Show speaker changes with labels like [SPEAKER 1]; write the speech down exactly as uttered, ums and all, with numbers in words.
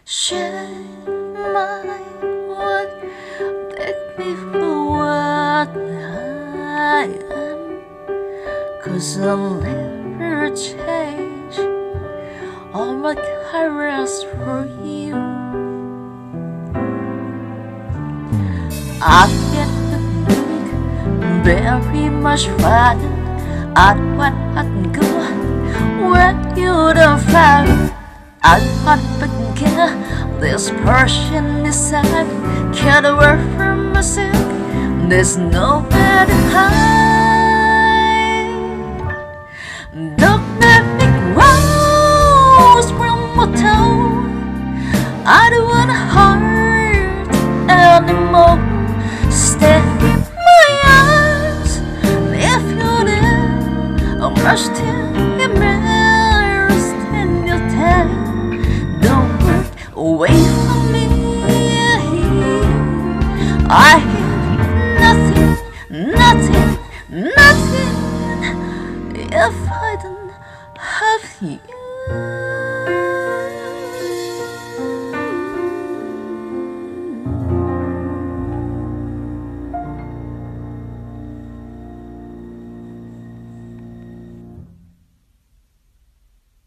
[SPEAKER 1] Share my world, take me for what I am, 'cause I'll never change all my careers for you. I get the need very much fun at what I can go when you don't find. I want to care this person inside can't work for myself. There's nowhere to hide. Don't let me rose from my toe. I don't wanna hurt anymore. Stay in my eyes if you're there. I'm rushed in immersed in your time. Wait for me. I hear nothing, nothing, nothing if I don't have you.